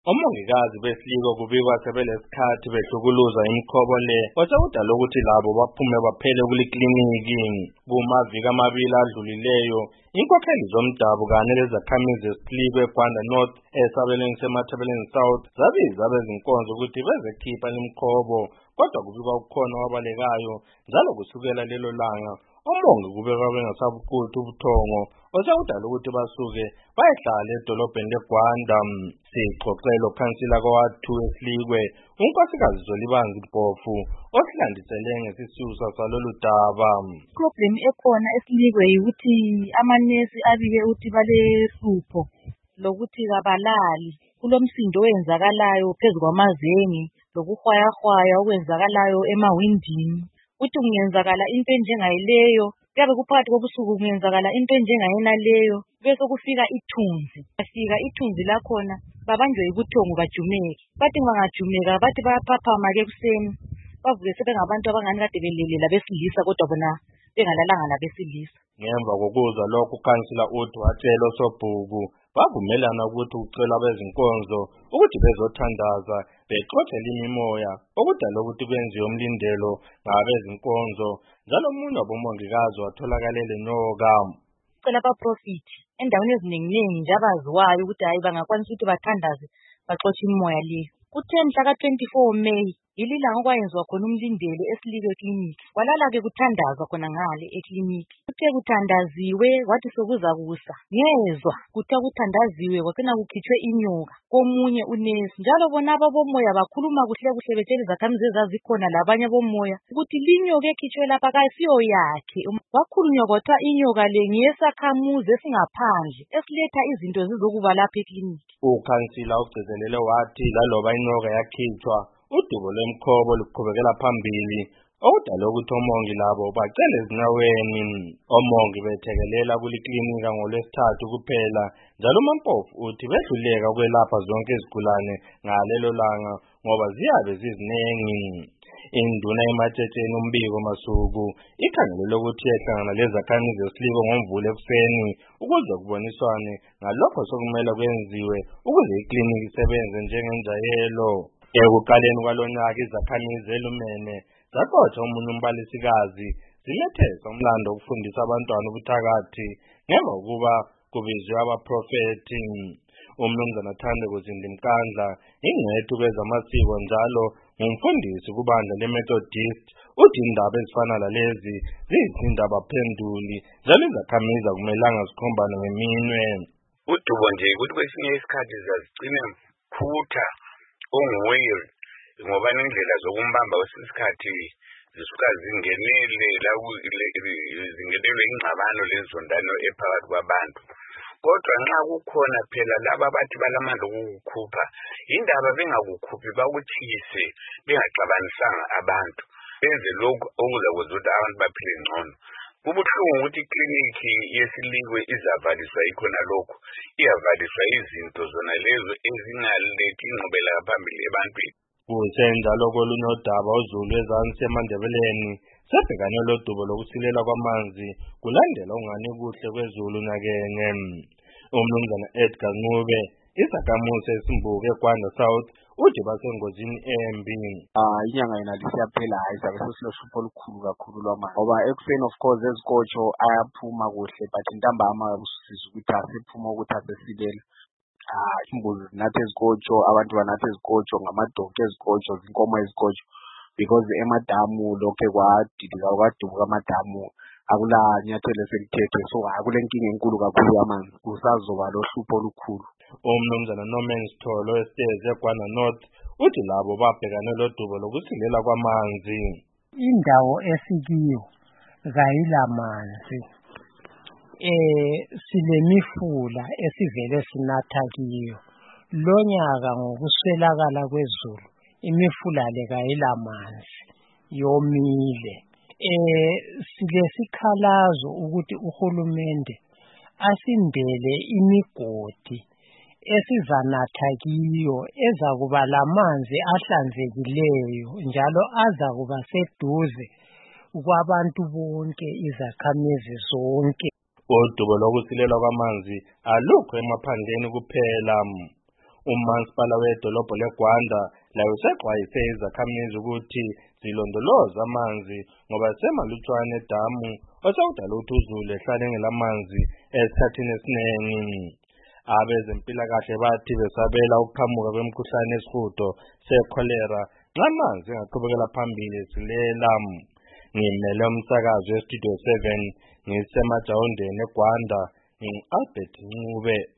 Omongikazi besiko kubikwa sebelesikhathi behlukuluza imikhobo le kwasekudala ukuthi labo baphume baphele kulikliniki. Kumaviki amabili adlulileyo inkokheli zomdabu kanye lezakhamizi esilikwe eGwanda North esabelweni seMatabeleland South zabiza abezinkonzo ukuthi bezekhipha limkhobo, kodwa kubikwa kukhona wabalekayo njalo kusukela lelo langa omongi kubekwa bengasabuqutha ubuthongo osekudala ukuthi basuke bayehlala edolobheni leGwanda. Sixoxela ukhansila kowathu esilikwe unkosikazi Zolibanzi Mpofu osilandisele ngesisusa salolu daba. Problem ekhona esilikwe ukuthi amanesi abike ukuthi balehlupho lokuthi kabalali kulomsindo owenzakalayo phezu kwamazenge lokuhwayahwaya okwenzakalayo emawindini. Uthi kungenzakala into enjengayileyo kuyabe kuphakathi kobusuku kungenzakala into enjengayonaleyo bese kufika ithunzi. Bafika ithunzi lakhona babanjwe yibuthongo bajumeke. Bathi bangajumeka bathi bayaphaphama ke kuseni bavuke sebengabantu abangani kade belele labesilisa kodwa bona bengalalanga labesilisa. Ngemva kokuzwa lokhu ukansila uthi watshela osobhuku bavumelana ukuthi ucela abezinkonzo ukuthi bezothandaza bexoxele imimoya okudala ukuthi kwenziwe umlindelo ngabezinkonzo njalo umuntu wabomongikazi watholakalele nyoka. Cela abaprofit endaweni eziningi nje abaziwayo ukuthi hayi bangakwanisa ukuthi bathandaze baxoxe imimoya leyo. Kuthe mhla ka-24 May ililanga kwayenziwa khona umlindelo esilikwe ekliniki. Kwalala-ke kuthandazwa khona ngale ekliniki. Kuthe kuthandaziwe wathi sokuza kusa ngezwa kuthe kuthandaziwe kwacina kukhitshwe inyoka komunye unesi. Njalo bona ababomoya bakhuluma kuhle kuhle betshela izakhamizi ezazikhona labanye bomoya ukuthi linyoka ekhitshwe lapha kayisiyo yakhe. Kwakhulunywa kwathiwa inyoka le ngeyesakhamuzi esingaphandle esiletha izinto zizokuba lapha ekliniki. Ukhansila ugcizelele wathi laloba inyoka yakhitshwa udubo lwemkhobo luqhubekela phambili okudala ukuthi omongi labo bacele ezinyaweni. Omongi bethekelela kuliklinika ngoLwesithathu kuphela njalo uMampofu uthi behluleka ukwelapha zonke izigulane ngalelo langa ngoba ziyabe ziziningi. Induna ematshetsheni umbiko Masuku ikhangelele ukuthi yehlangana lezakhamizi esilikwe ngoMvulo ekuseni ukuze kuboniswane ngalokho sokumele kwenziwe ukuze ikliniki isebenze njengenjayelo. Ekuqaleni kwalonyaka izakhamizi elumene zaqotsha omunye umbalisikazi zilethesa umlando wokufundisa abantwana ubuthakathi ngemva kokuba kubizwe abaprofeti. Umnumzana Thandeko Zindimkandla ingcethu kwezamasiko njalo ngumfundisi kubandla leMethodist uthi indaba ezifana lalezi ziyizindaba phenduli njalo izakhamizi akumelanga zikhombane ngeminwe. Udubo nje ukuthi kwesinye isikhathi zazigcine mkhutha onguweli ngoba nendlela zokumbamba kwesikhathi zisuka zingenele la zingenelwe ingxabano lezondano ephakathi kwabantu. Kodwa nxa kukhona phela laba bathi balamandla okukukhupha indaba bengakukhuphi bakuthise bengaxabanisanga abantu benze lokhu okuzakwenza ukuthi abantu baphile ngcono. Kubuhlungu ukuthi ikliniki yesilikwe izavaliswa ikhona lokhu iyavaliswa izinto zona lezo ezingalethi ingqubela phambili ebantwini. Kusenjalo kolunye udaba uZulu ezansi eMandebeleni sebhekane lodubo lokusilela kwamanzi kulandela ungani kuhle kwezulu nyakenye. Umnumzana Edgar Ncube isakhamuzi esimbuku eGwanda South uthi basengozini embi. Inyanga yena lisiyaphela hayi sabe sesilohlupho olukhulu kakhulu lwamanzi ngoba ekuseni of course ezikotsho ayaphuma kuhle but ntambama usisiza ukuthi asephuma ukuthi asesilela. Imbuzi zinathe ezikotsho abantu banathe ezikotsho ngamadonki ezikotsho zinkomo ezikotsho because emadamu lokho kwadidika kwadubuka amadamu akula nyathelo eselithethwe so akulenkinga enkulu kakhulu yamanzi kusazoba lohlupho olukhulu. Umnumzana Norman Sithole esitezi eGwanda North uthi labo babhekane lodubo lokusilela kwamanzi. Indawo esikiyo kayilamanzi. Silemifula esivele sinatha kiyo. Lonyaka ngokuswelakala kwezulu imifula le kayilamanzi yomile. Silesikhalazo ukuthi uhulumende asindele imigodi esizanatha kiyo ezakuba lamanzi ahlanzekileyo njalo azakuba seduze kwabantu bonke izakhamizi zonke. Udubo lokusilela kwamanzi alukho emaphandleni kuphela. umasipala wedolobho leGwanda layo sexwayise izakhamizi ukuthi zilondoloza amanzi ngoba semalutshwane edamu osawudala ukuthi uzulu ehlale ngelamanzi esikhathini esiningi. Abezempilakahle bathi besabela ukuqhamuka kwemikhuhlane yesihudo sekholera nxa amanzi engaqhubekela phambili silela. Ngimele umsakazo weStudio 7 ngisemajawundeni eGwanda, ngingu-Albert Ncube.